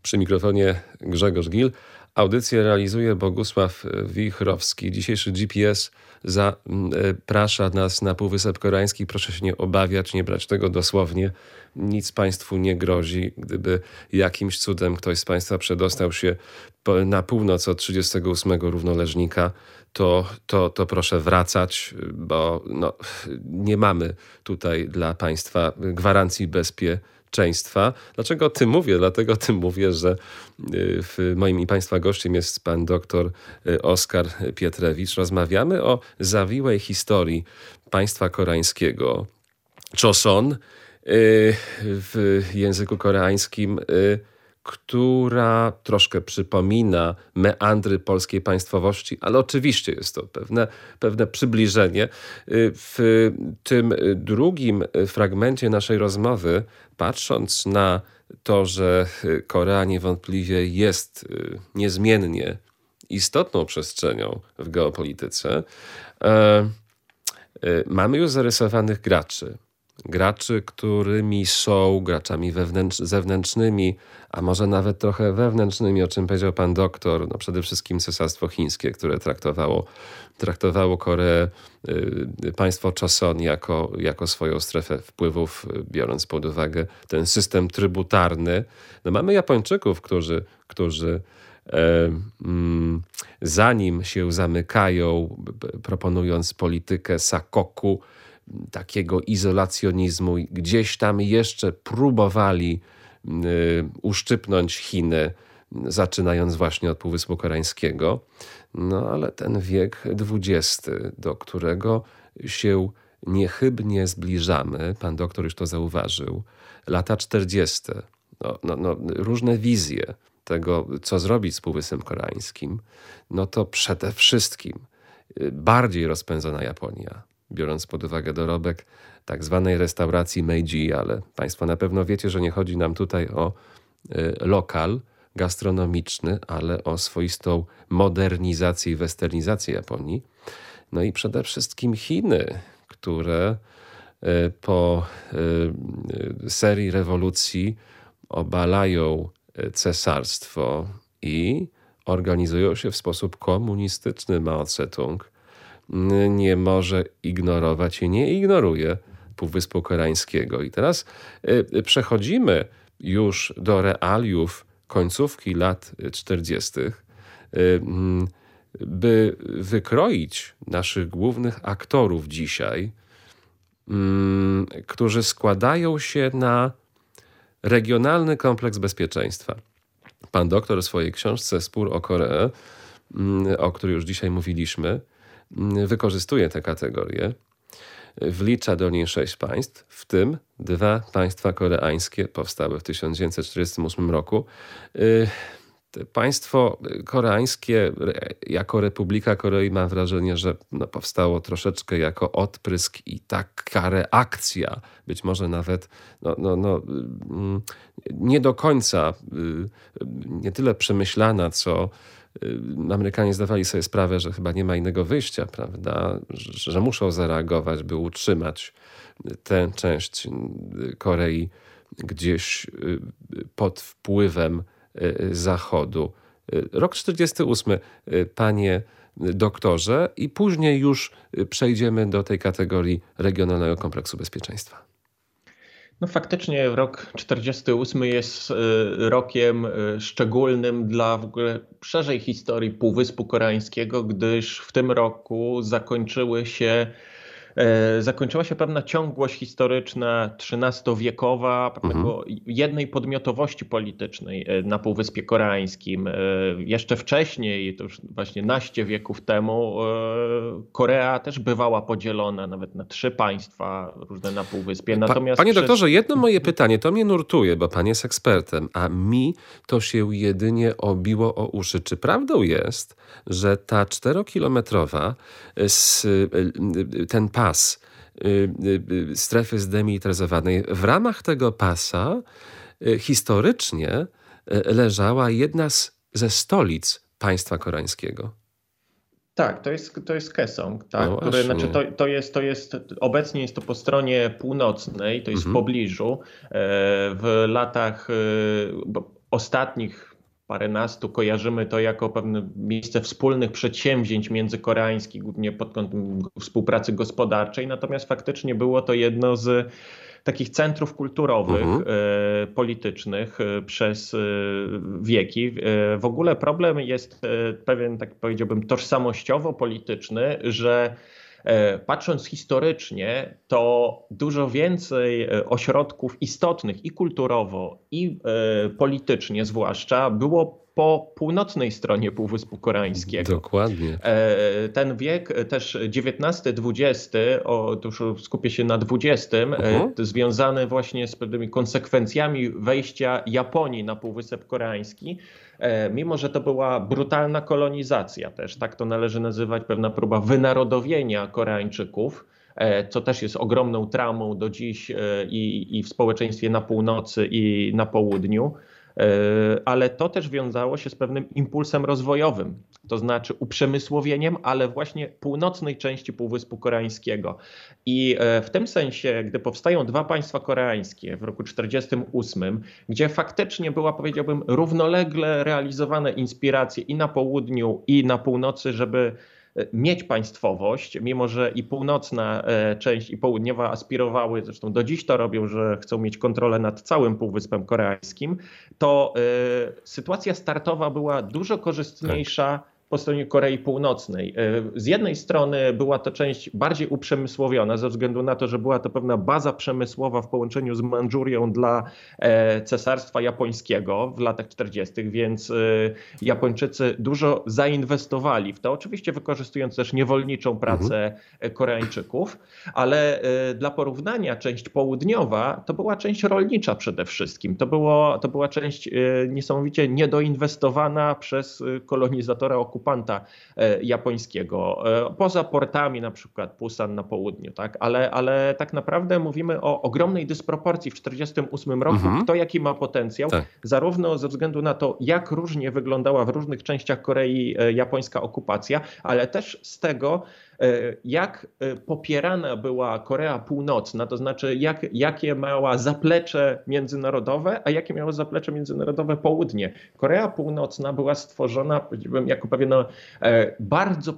Przy mikrofonie Grzegorz Gil. Audycję realizuje Bogusław Wichrowski. Dzisiejszy GPS zaprasza nas na Półwysep Koreański. Proszę się nie obawiać, nie brać tego dosłownie. Nic Państwu nie grozi. Gdyby jakimś cudem ktoś z Państwa przedostał się na północ od 38 równoleżnika, to proszę wracać, bo nie mamy tutaj dla Państwa gwarancji bezpieczeństwa. Dlaczego o tym mówię? Dlatego o tym mówię, że moim i Państwa gościem jest pan doktor Oskar Pietrewicz. Rozmawiamy o zawiłej historii państwa koreańskiego. Choson w języku koreańskim, która troszkę przypomina meandry polskiej państwowości, ale oczywiście jest to pewne przybliżenie. W tym drugim fragmencie naszej rozmowy, patrząc na to, że Korea niewątpliwie jest niezmiennie istotną przestrzenią w geopolityce, mamy już zarysowanych graczy. Graczy, którymi są graczami zewnętrznymi, a może nawet trochę wewnętrznymi, o czym powiedział pan doktor. Przede wszystkim Cesarstwo Chińskie, które traktowało Koreę, państwo Choson jako swoją strefę wpływów, biorąc pod uwagę ten system trybutarny. Mamy Japończyków, którzy zanim się zamykają, proponując politykę sakoku, takiego izolacjonizmu, gdzieś tam jeszcze próbowali uszczypnąć Chiny, zaczynając właśnie od Półwyspu Koreańskiego. Ale ten wiek XX, do którego się niechybnie zbliżamy, pan doktor już to zauważył, lata 40. Różne wizje tego, co zrobić z Półwyspem Koreańskim, to przede wszystkim bardziej rozpędzona Japonia, biorąc pod uwagę dorobek tak zwanej restauracji Meiji, ale Państwo na pewno wiecie, że nie chodzi nam tutaj o lokal gastronomiczny, ale o swoistą modernizację i westernizację Japonii. I przede wszystkim Chiny, które po serii rewolucji obalają cesarstwo i organizują się w sposób komunistyczny. Mao Tse-tung nie może ignorować i nie ignoruje Półwyspu Koreańskiego. I teraz przechodzimy już do realiów końcówki lat 40., by wykroić naszych głównych aktorów dzisiaj, którzy składają się na regionalny kompleks bezpieczeństwa. Pan doktor w swojej książce Spór o Koreę, o której już dzisiaj mówiliśmy, wykorzystuje tę kategorię, wlicza do niej 6 państw, w tym 2 państwa koreańskie powstałe w 1948 roku. Państwo koreańskie jako Republika Korei, mam wrażenie, że powstało troszeczkę jako odprysk i taka reakcja, być może nawet nie do końca, nie tyle przemyślana, co Amerykanie zdawali sobie sprawę, że chyba nie ma innego wyjścia, prawda, że muszą zareagować, by utrzymać tę część Korei gdzieś pod wpływem Zachodu. Rok 48, panie doktorze, i później już przejdziemy do tej kategorii regionalnego kompleksu bezpieczeństwa. Faktycznie rok 48 jest rokiem szczególnym dla w ogóle szerzej historii Półwyspu Koreańskiego, gdyż w tym roku zakończyła się pewna ciągłość historyczna XIII-wiekowa, jednej podmiotowości politycznej na Półwyspie Koreańskim. Jeszcze wcześniej, to już właśnie naście wieków temu, Korea też bywała podzielona nawet na 3 państwa różne na Półwyspie. Natomiast panie doktorze, jedno moje pytanie, to mnie nurtuje, bo pan jest ekspertem, a mi to się jedynie obiło o uszy. Czy prawdą jest, że ta 4-kilometrowa ten pas strefy zdemilitaryzowanej, w ramach tego pasa historycznie leżała jedna ze stolic państwa koreańskiego? Tak, to jest Kaesong, tak, które, obecnie jest to po stronie północnej, to jest w pobliżu. W latach, ostatnich paręnastu kojarzymy to jako pewne miejsce wspólnych przedsięwzięć międzykoreańskich, głównie pod kątem współpracy gospodarczej. Natomiast faktycznie było to jedno z takich centrów kulturowych, politycznych przez wieki. W ogóle problem jest pewien, tak powiedziałbym, tożsamościowo-polityczny, że patrząc historycznie, to dużo więcej ośrodków istotnych i kulturowo, i politycznie zwłaszcza było po północnej stronie Półwyspu Koreańskiego. Dokładnie. Ten wiek też XIX-XX, tu już skupię się na XX, związany właśnie z pewnymi konsekwencjami wejścia Japonii na Półwysep Koreański, mimo że to była brutalna kolonizacja też, tak to należy nazywać, pewna próba wynarodowienia Koreańczyków, co też jest ogromną traumą do dziś i w społeczeństwie na północy i na południu. Ale to też wiązało się z pewnym impulsem rozwojowym, to znaczy uprzemysłowieniem, ale właśnie północnej części Półwyspu Koreańskiego. I w tym sensie, gdy powstają dwa państwa koreańskie w roku 1948, gdzie faktycznie była, powiedziałbym, równolegle realizowane inspiracje i na południu, i na północy, żeby mieć państwowość, mimo że i północna część, i południowa aspirowały, zresztą do dziś to robią, że chcą mieć kontrolę nad całym Półwyspem Koreańskim, to sytuacja startowa była dużo korzystniejsza po stronie Korei Północnej. Z jednej strony była to część bardziej uprzemysłowiona ze względu na to, że była to pewna baza przemysłowa w połączeniu z Mandżurią dla Cesarstwa Japońskiego w latach 40., więc Japończycy dużo zainwestowali w to, oczywiście wykorzystując też niewolniczą pracę Koreańczyków, ale dla porównania część południowa to była część rolnicza przede wszystkim. To była część niesamowicie niedoinwestowana przez kolonizatora okupanta japońskiego, poza portami na przykład Pusan na południu, tak? Ale tak naprawdę mówimy o ogromnej dysproporcji w 1948 roku, kto jaki ma potencjał, zarówno ze względu na to, jak różnie wyglądała w różnych częściach Korei japońska okupacja, ale też z tego, jak popierana była Korea Północna, to znaczy jakie miała zaplecze międzynarodowe, a jakie miało zaplecze międzynarodowe południe. Korea Północna była stworzona, powiedziałbym, jako pewien bardzo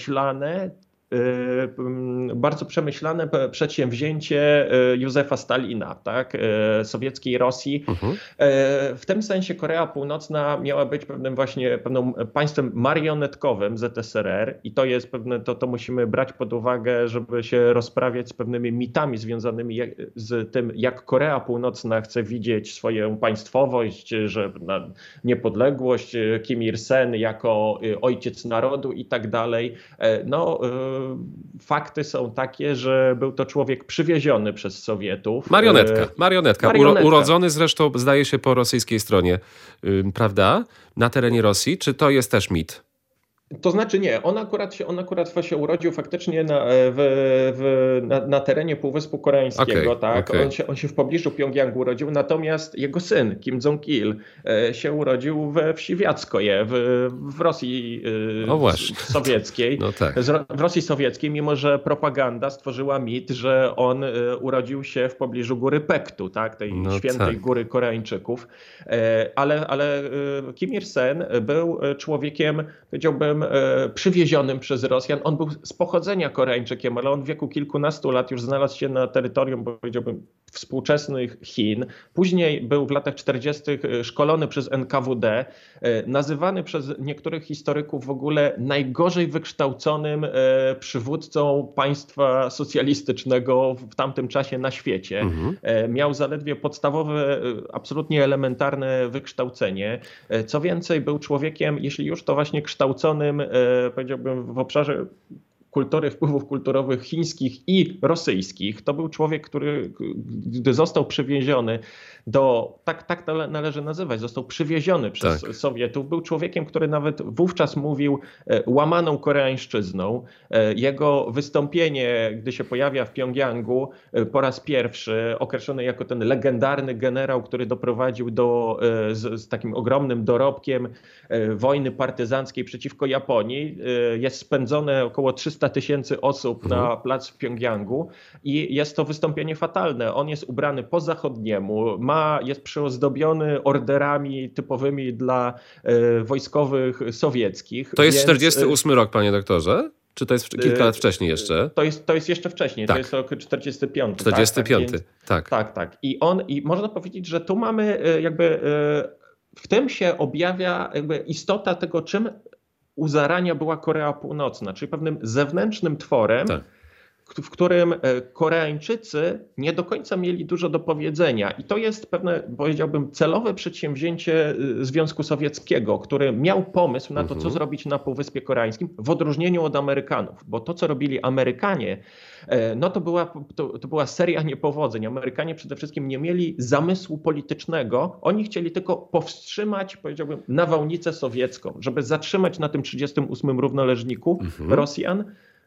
przemyślane przedsięwzięcie Józefa Stalina, tak, sowieckiej Rosji. W tym sensie Korea Północna miała być pewnym państwem marionetkowym ZSRR i to jest pewne, to musimy brać pod uwagę, żeby się rozprawiać z pewnymi mitami związanymi z tym, jak Korea Północna chce widzieć swoją państwowość, że niepodległość, Kim Il-sen jako ojciec narodu i tak dalej. Fakty są takie, że był to człowiek przywieziony przez Sowietów. Marionetka. Urodzony zresztą, zdaje się, po rosyjskiej stronie, prawda? Na terenie Rosji. Czy to jest też mit? To znaczy nie, on akurat się urodził faktycznie na terenie Półwyspu Koreańskiego, tak? On się w pobliżu Pjongjangu urodził, natomiast jego syn Kim Jong-il się urodził we wsi Wiackoje w Rosji sowieckiej. W Rosji sowieckiej, mimo że propaganda stworzyła mit, że on urodził się w pobliżu góry Pektu, tak? Tej świętej góry Koreańczyków. Ale Kim Il-sen był człowiekiem, powiedziałbym, przywiezionym przez Rosjan. On był z pochodzenia Koreańczykiem, ale on w wieku kilkunastu lat już znalazł się na terytorium, powiedziałbym, współczesnych Chin. Później był w latach 40. szkolony przez NKWD, nazywany przez niektórych historyków w ogóle najgorzej wykształconym przywódcą państwa socjalistycznego w tamtym czasie na świecie. Miał zaledwie podstawowe, absolutnie elementarne wykształcenie. Co więcej, był człowiekiem, jeśli już, to właśnie kształconym, powiedziałbym, w obszarze kultury, wpływów kulturowych chińskich i rosyjskich. To był człowiek, który, gdy został przywieziony tak to należy nazywać, został przywieziony przez Sowietów, był człowiekiem, który nawet wówczas mówił łamaną koreańszczyzną. Jego wystąpienie, gdy się pojawia w Pjongjangu po raz pierwszy, określony jako ten legendarny generał, który doprowadził z takim ogromnym dorobkiem wojny partyzanckiej przeciwko Japonii, jest spędzone około 300 300 000 osób na plac w Pjongjangu i jest to wystąpienie fatalne. On jest ubrany po zachodniemu, jest przyozdobiony orderami typowymi dla wojskowych sowieckich. To jest 48 rok, panie doktorze? Czy to jest kilka lat wcześniej jeszcze? To jest jeszcze wcześniej, tak. To jest rok 45. 45, tak. Tak. I można powiedzieć, że tu mamy w tym się objawia istota tego, czym u zarania była Korea Północna, czyli pewnym zewnętrznym tworem, w którym Koreańczycy nie do końca mieli dużo do powiedzenia. I to jest pewne, powiedziałbym, celowe przedsięwzięcie Związku Sowieckiego, który miał pomysł na to, co zrobić na Półwyspie Koreańskim, w odróżnieniu od Amerykanów. Bo to, co robili Amerykanie, no to była seria niepowodzeń. Amerykanie przede wszystkim nie mieli zamysłu politycznego. Oni chcieli tylko powstrzymać, powiedziałbym, nawałnicę sowiecką, żeby zatrzymać na tym 38. równoleżniku Rosjan.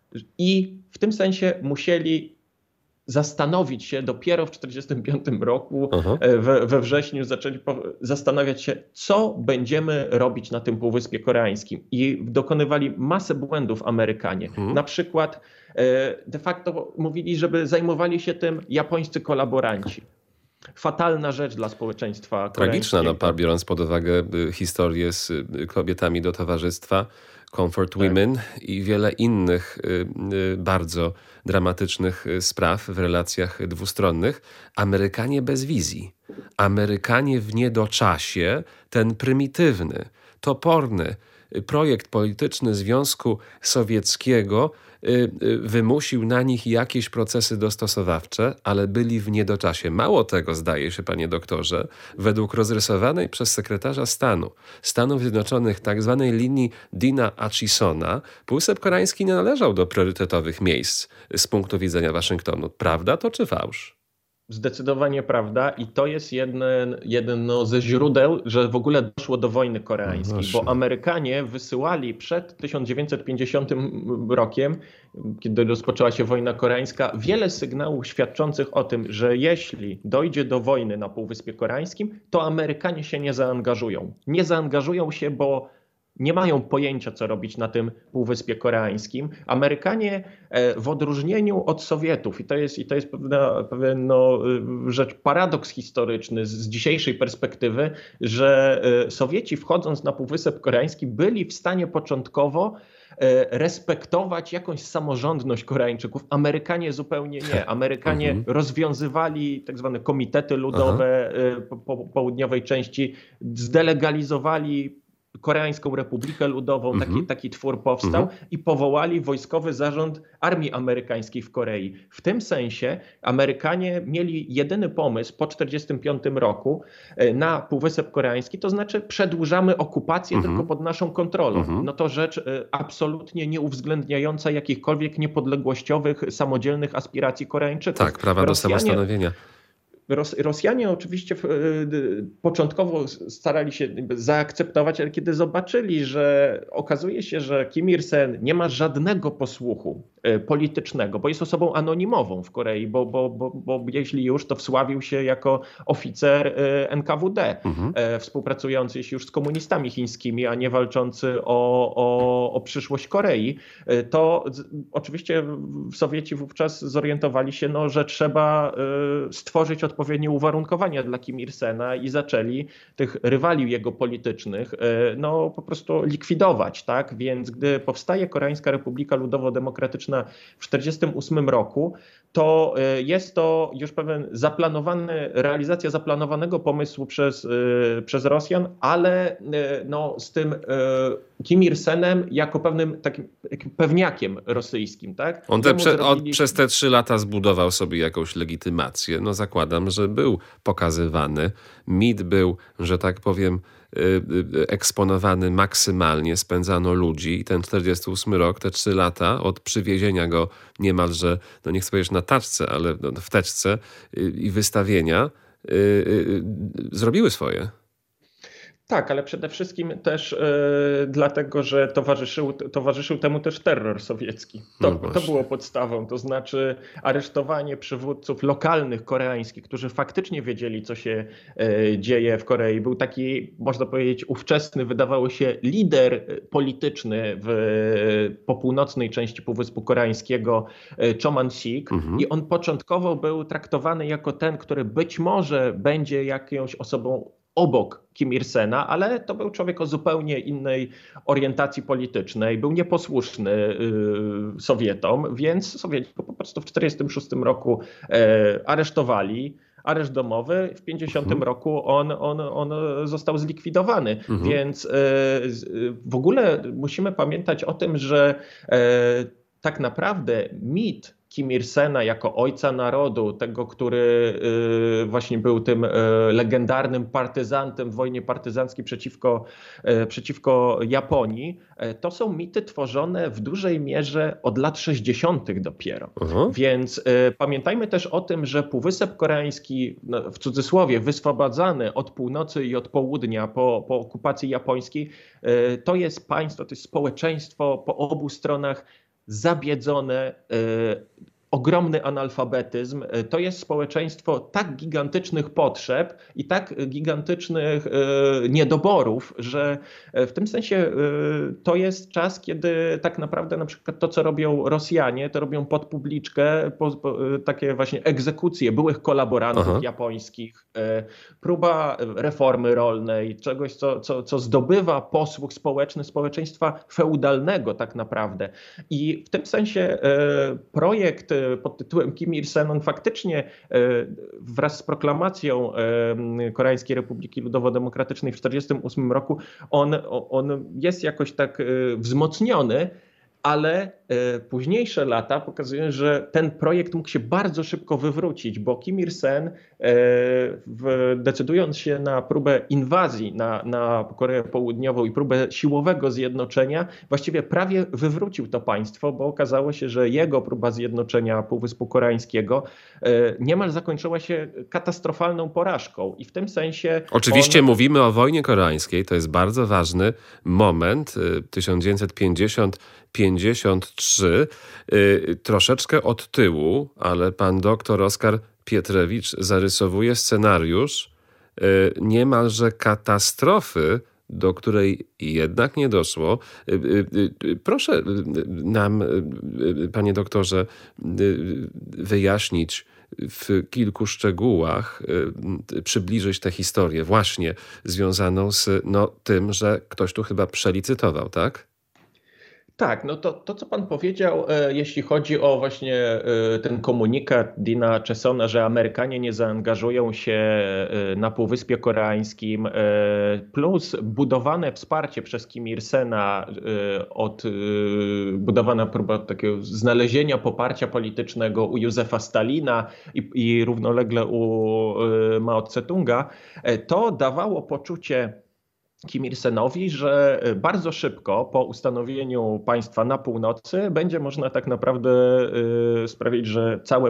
I w tym sensie musieli zastanowić się, dopiero w 1945 roku, we wrześniu zaczęli zastanawiać się, co będziemy robić na tym Półwyspie Koreańskim. I dokonywali masę błędów Amerykanie. Na przykład de facto mówili, żeby zajmowali się tym japońscy kolaboranci. Fatalna rzecz dla społeczeństwa koreańskiego. Tragiczna, biorąc pod uwagę historię z kobietami do towarzystwa, Comfort Women i wiele innych bardzo dramatycznych spraw w relacjach dwustronnych. Amerykanie bez wizji. Amerykanie w niedoczasie, ten prymitywny, toporny projekt polityczny Związku Sowieckiego wymusił na nich jakieś procesy dostosowawcze, ale byli w niedoczasie. Mało tego, zdaje się, panie doktorze, według rozrysowanej przez sekretarza stanu Stanów Zjednoczonych tak zwanej linii Dina Achisona, Półwysep Koreański nie należał do priorytetowych miejsc z punktu widzenia Waszyngtonu. Prawda to czy fałsz? Zdecydowanie prawda i to jest jedno ze źródeł, że w ogóle doszło do wojny koreańskiej, bo Amerykanie wysyłali przed 1950 rokiem, kiedy rozpoczęła się wojna koreańska, wiele sygnałów świadczących o tym, że jeśli dojdzie do wojny na Półwyspie Koreańskim, to Amerykanie się nie zaangażują. Nie zaangażują się, bo nie mają pojęcia, co robić na tym Półwyspie Koreańskim. Amerykanie w odróżnieniu od Sowietów, i to jest pewien rzecz, paradoks historyczny z dzisiejszej perspektywy, że Sowieci wchodząc na Półwysep Koreański byli w stanie początkowo respektować jakąś samorządność Koreańczyków. Amerykanie zupełnie nie. Amerykanie rozwiązywali tak zwane komitety ludowe po południowej części, zdelegalizowali Koreańską Republikę Ludową, taki twór powstał i powołali wojskowy zarząd armii amerykańskiej w Korei. W tym sensie Amerykanie mieli jedyny pomysł po 1945 roku na Półwysep Koreański, to znaczy przedłużamy okupację tylko pod naszą kontrolą. No to rzecz absolutnie nie uwzględniająca jakichkolwiek niepodległościowych, samodzielnych aspiracji Koreańczyków. Tak, prawa do samostanowienia. Rosjanie oczywiście początkowo starali się zaakceptować, ale kiedy zobaczyli, że okazuje się, że Kim Il-sen nie ma żadnego posłuchu politycznego, bo jest osobą anonimową w Korei, bo jeśli już, to wsławił się jako oficer NKWD, współpracujący już z komunistami chińskimi, a nie walczący o przyszłość Korei, to oczywiście Sowieci wówczas zorientowali się, że trzeba stworzyć odpowiednie uwarunkowania dla Kim Il-sena i zaczęli tych rywali jego politycznych po prostu likwidować. Tak? Więc gdy powstaje Koreańska Republika Ludowo-Demokratyczna w 1948 roku, to jest to już pewien realizacja zaplanowanego pomysłu przez Rosjan, ale z tym Kim Il-senem jako pewnym takim pewniakiem rosyjskim. Tak? On przez te 3 lata zbudował sobie jakąś legitymację. Zakładam, że był pokazywany. Mit był, że tak powiem, eksponowany maksymalnie, spędzano ludzi i ten 48 rok, te 3 lata od przywiezienia go niemalże, nie chcę powiedzieć na taczce, ale w teczce i wystawienia zrobiły swoje. Tak, ale przede wszystkim też dlatego, że towarzyszył temu też terror sowiecki. To było podstawą, to znaczy aresztowanie przywódców lokalnych koreańskich, którzy faktycznie wiedzieli, co się dzieje w Korei. Był taki, można powiedzieć, ówczesny, wydawało się, lider polityczny po północnej części Półwyspu Koreańskiego, Cho Man-sik, i on początkowo był traktowany jako ten, który być może będzie jakąś osobą obok Kim Il-sena, ale to był człowiek o zupełnie innej orientacji politycznej, był nieposłuszny Sowietom, więc Sowieci go po prostu w 1946 roku aresztowali. Areszt domowy, w 1950 roku on został zlikwidowany. Więc w ogóle musimy pamiętać o tym, że tak naprawdę mit Kim Il-sena jako ojca narodu, tego, który właśnie był tym legendarnym partyzantem w wojnie partyzanckiej przeciwko Japonii, to są mity tworzone w dużej mierze od lat 60. dopiero. Więc pamiętajmy też o tym, że Półwysep Koreański, w cudzysłowie, wyswobadzany od północy i od południa po okupacji japońskiej, to jest państwo, to jest społeczeństwo po obu stronach zabiedzone, ogromny analfabetyzm. To jest społeczeństwo tak gigantycznych potrzeb i tak gigantycznych niedoborów, że w tym sensie to jest czas, kiedy tak naprawdę na przykład to, co robią Rosjanie, to robią pod publiczkę, takie właśnie egzekucje byłych kolaborantów japońskich, próba reformy rolnej, czegoś, co zdobywa posłuch społeczny społeczeństwa feudalnego tak naprawdę. I w tym sensie projekt pod tytułem Kim Il-sen, on faktycznie wraz z proklamacją Koreańskiej Republiki Ludowo-Demokratycznej w 1948 roku, on jest jakoś tak wzmocniony, ale późniejsze lata pokazują, że ten projekt mógł się bardzo szybko wywrócić, bo Kim Il-sen, decydując się na próbę inwazji na Koreę Południową i próbę siłowego zjednoczenia, właściwie prawie wywrócił to państwo, bo okazało się, że jego próba zjednoczenia Półwyspu Koreańskiego niemal zakończyła się katastrofalną porażką. I w tym sensie... Oczywiście mówimy o wojnie koreańskiej, to jest bardzo ważny moment, 1950-53, troszeczkę od tyłu, ale pan doktor Oskar Pietrewicz zarysowuje scenariusz niemalże katastrofy, do której jednak nie doszło. Proszę nam, panie doktorze, wyjaśnić w kilku szczegółach, przybliżyć tę historię właśnie związaną z tym, że ktoś tu chyba przelicytował, tak? Tak, no to co pan powiedział, jeśli chodzi o właśnie ten komunikat Dina Chesona, że Amerykanie nie zaangażują się na Półwyspie Koreańskim, plus budowane wsparcie przez Kim Il-sena, budowana próba takiego znalezienia poparcia politycznego u Józefa Stalina i równolegle u Mao Tse-tunga, to dawało poczucie Kim Il-senowi, że bardzo szybko po ustanowieniu państwa na północy będzie można tak naprawdę sprawić, że całe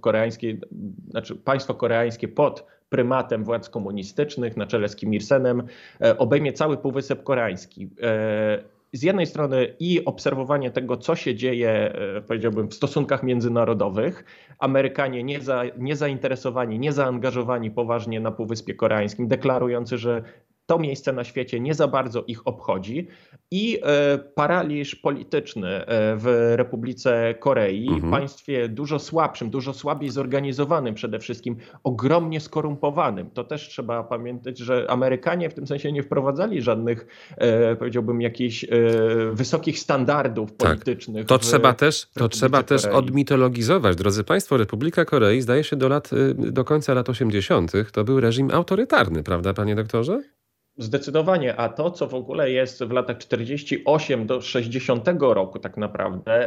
państwo koreańskie pod prymatem władz komunistycznych na czele z Kim Il-senem obejmie cały Półwysep Koreański. Z jednej strony i obserwowanie tego, co się dzieje, powiedziałbym, w stosunkach międzynarodowych. Amerykanie niezainteresowani, niezaangażowani poważnie na Półwyspie Koreańskim, deklarujący, że to miejsce na świecie nie za bardzo ich obchodzi, i paraliż polityczny w Republice Korei, państwie dużo słabszym, dużo słabiej zorganizowanym przede wszystkim, ogromnie skorumpowanym. To też trzeba pamiętać, że Amerykanie w tym sensie nie wprowadzali żadnych, powiedziałbym, jakichś wysokich standardów politycznych. Tak. To trzeba też odmitologizować. Drodzy państwo, Republika Korei, zdaje się, do końca lat 80. to był reżim autorytarny, prawda, panie doktorze? Zdecydowanie, a to, co w ogóle jest w latach 48 do 60 roku tak naprawdę,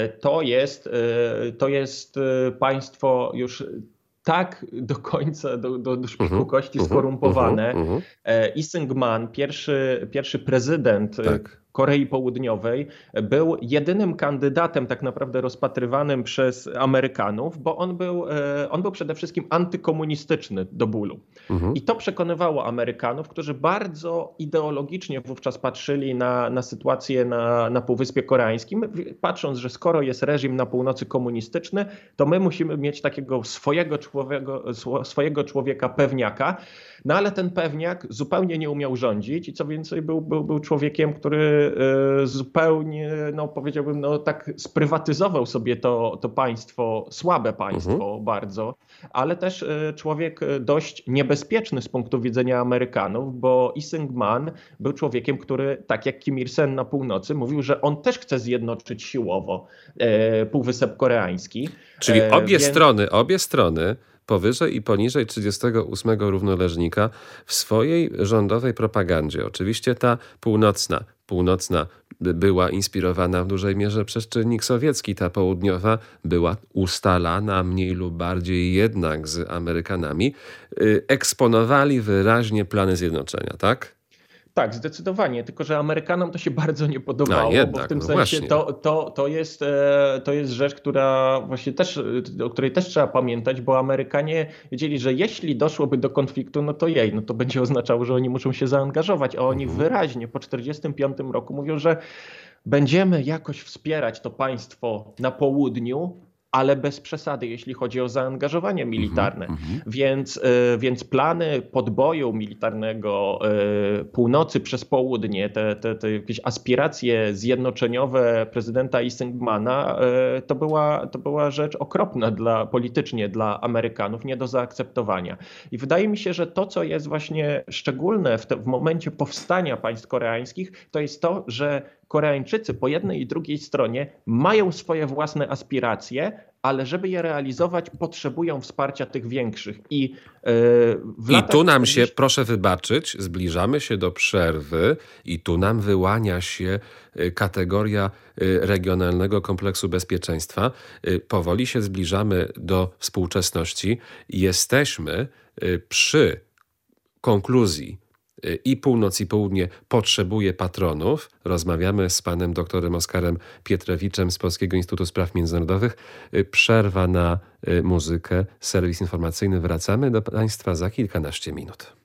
to jest państwo już tak do końca, do szpiku kości skorumpowane. Lee Seung-man, pierwszy prezydent Korei Południowej był jedynym kandydatem tak naprawdę rozpatrywanym przez Amerykanów, bo on był przede wszystkim antykomunistyczny do bólu. I to przekonywało Amerykanów, którzy bardzo ideologicznie wówczas patrzyli na sytuację na Półwyspie Koreańskim, patrząc, że skoro jest reżim na północy komunistyczny, to my musimy mieć takiego swojego człowieka pewniaka. No ale ten pewniak zupełnie nie umiał rządzić i co więcej był człowiekiem, który zupełnie, no powiedziałbym, no tak sprywatyzował sobie to państwo, słabe państwo bardzo, ale też człowiek dość niebezpieczny z punktu widzenia Amerykanów, bo Lee Seung-man był człowiekiem, który tak jak Kim Il-sen na północy mówił, że on też chce zjednoczyć siłowo Półwysep Koreański. Czyli obie strony powyżej i poniżej 38 równoleżnika w swojej rządowej propagandzie. Oczywiście ta północna była inspirowana w dużej mierze przez czynnik sowiecki, ta południowa była ustalana mniej lub bardziej jednak z Amerykanami. Eksponowali wyraźnie plany zjednoczenia, tak? Tak, zdecydowanie, tylko że Amerykanom to się bardzo nie podobało, bo w tym sensie to jest rzecz, która właśnie też, o której też trzeba pamiętać, bo Amerykanie wiedzieli, że jeśli doszłoby do konfliktu, no to będzie oznaczało, że oni muszą się zaangażować, a oni wyraźnie po 1945 roku mówią, że będziemy jakoś wspierać to państwo na południu, ale bez przesady, jeśli chodzi o zaangażowanie militarne. Więc plany podboju militarnego północy przez południe, te jakieś aspiracje zjednoczeniowe prezydenta Lee Seung-mana, to była rzecz okropna politycznie dla Amerykanów, nie do zaakceptowania. I wydaje mi się, że to, co jest właśnie szczególne w momencie powstania państw koreańskich, to jest to, że Koreańczycy po jednej i drugiej stronie mają swoje własne aspiracje, ale żeby je realizować, potrzebują wsparcia tych większych. I tu nam się, proszę wybaczyć, zbliżamy się do przerwy i tu nam wyłania się kategoria regionalnego kompleksu bezpieczeństwa. Powoli się zbliżamy do współczesności. Jesteśmy przy konkluzji i północ, i południe potrzebuje patronów. Rozmawiamy z panem doktorem Oskarem Pietrewiczem z Polskiego Instytutu Spraw Międzynarodowych. Przerwa na muzykę, serwis informacyjny. Wracamy do państwa za kilkanaście minut.